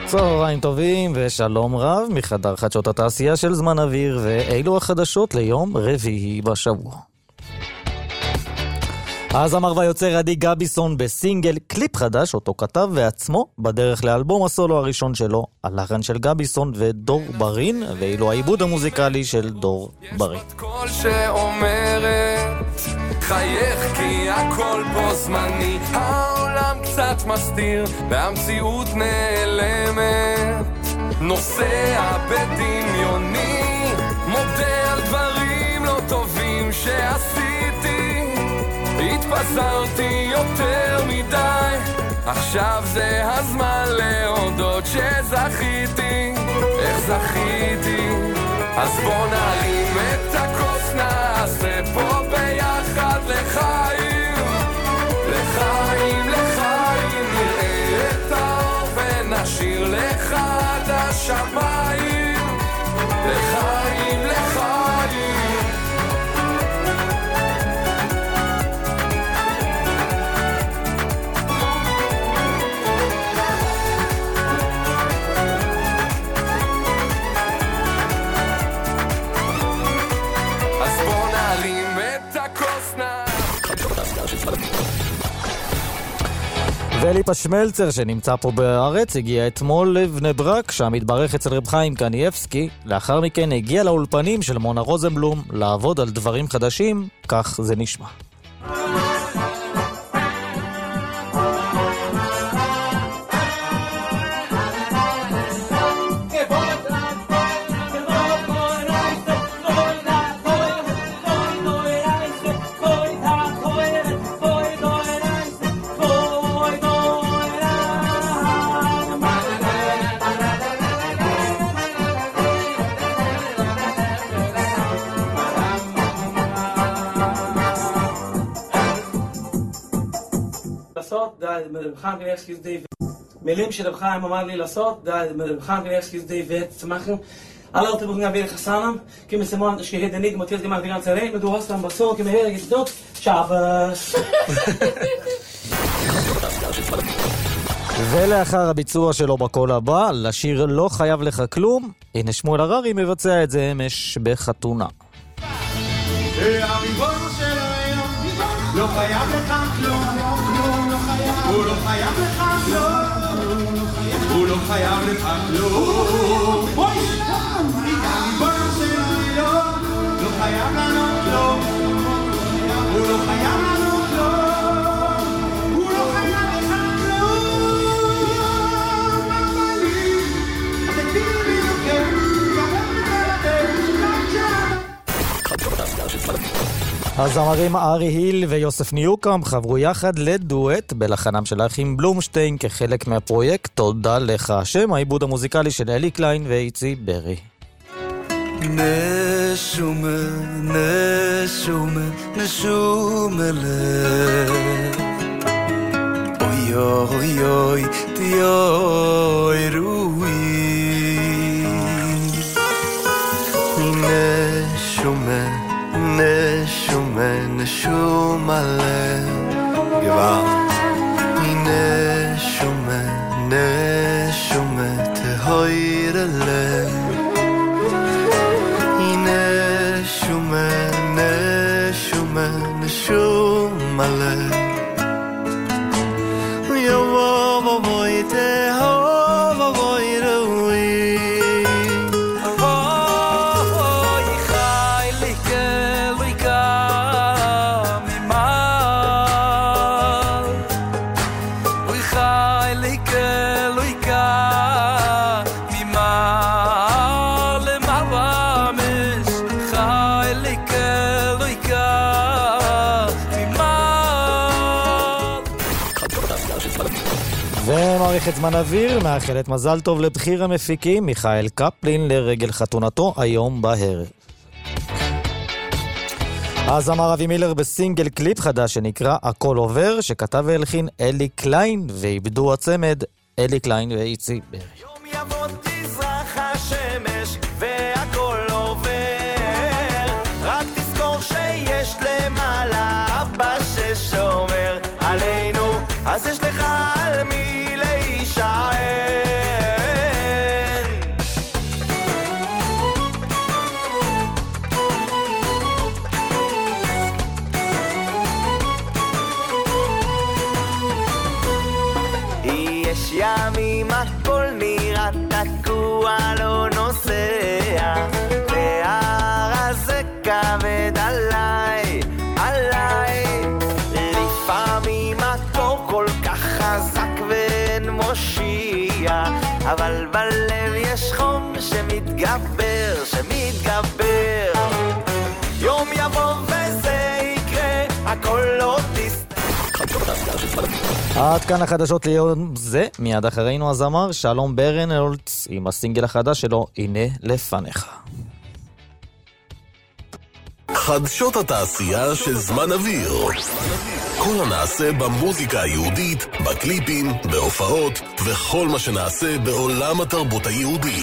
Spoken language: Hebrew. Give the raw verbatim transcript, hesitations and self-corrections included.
צהריים טובים ושלום רב מחדר חדשות התעשייה של זמן אוויר, ואילו החדשות ליום רביעי בשבוע. הזמר והיוצר עדי גביסון בסינגל קליפ חדש אותו כתב ועצמו בדרך לאלבום הסולו הראשון שלו, הלחן של גביסון ודור ברין, ואילו העיבוד המוזיקלי של דור ברין. יש כל שאומרת חייך כי הכל בו זמני, העולם קצת מסתיר והמציאות נעלמת, נוסע בדמיוני, מודה על דברים לא טובים שעשיתי, התפזרתי יותר מדי, עכשיו זה הזמן להודות שזכיתי, איך זכיתי, אז בוא נרים את הכוס, נעשה פה ביחד לחיים, לחיים, לחיים, נראה את האור ונשאיר לך עד השמיים, לחיים, לחיים. וליפה שמלצר שנמצא פה בארץ הגיע אתמול לבני ברק, שם התברך אצל רב חיים קניאבסקי. לאחר מכן הגיע לאולפנים של מונה רוזנבלום לעבוד על דברים חדשים, כך זה נשמע. רב חיים קניאבסקי די מילים שרב חיים אמר לי לעשות, די רב חיים קניאבסקי די zu machen. Alle Leute wollen wir Hassanam, kommen sie mal, ich gehe den nicht, Matthias gemacht die ganze Reihe, du hast dann was so, kommen her, geht's dort, Shabbos. ולאחר הביצוע שלו בקול הבא, לשיר לא חייב לך כלום, הנה שמואל הררי מבצע את זה אמש בחתונה. הריבונו של היום, לא חייב לך כלום, הוא לא חייב לך כלום, הוא לא חייב לך כלום, הריבונו של היום, לא חייב לנו כלום, הוא לא חייב לנו כלום, הוא לא חייב לך כלום, אבל לי, תקדימי לי לוקם, הזמרים ארי היל ויוסף ניוקם חברו יחד לדואט בלחנם של האחים בלומשטיין כחלק מהפרויקט תודה לך, שם העיבוד המוזיקלי של אלי קליין ואיצי ברי. נשומה, נשומה, נשומה לב, אוי אוי אוי תיאוי רואי, נשומה נשומה, נשומה לב גבעת, נשומה, נשומה תהויר לב, נשומה, נשומה, נשומה לב, יבוא בואי תהוב בואי רואי, ומערכת זמן אוויר מאחלת מזל טוב לבחיר המפיקים מיכאל קפלין לרגל חתונתו היום בערב. הזמר אבי מילר בסינגל קליפ חדש שנקרא הכל עובר, שכתב והלחין אלי קליין, ואיבדו הצמד אלי קליין ואיצי ברי. יום יבוא תזרח השמש והכל עובר, רק תזכור שיש למעלה אבא ששומר עלינו, אז יש לך על מי להישאר. יש ימים הכל נראה תקוע לא נוסע וההר הזה כבד עליי, עליי לפעמים הכל כל כך חזק ואין מושיע אבל בלב יש חום שמתגבר, שמתגבר יום יבוא וזה יקרה, הכל לא תסתכל. עד כאן החדשות ליום זה, מיד אחרינו הזמר שלום ברנהולץ עם הסינגל החדש שלו, הנה לפניך. חדשות התעשייה של זמן אוויר. כל הנעשה במוזיקה היהודית, בקליפים, בהופעות וכל מה שנעשה בעולם התרבות היהודי.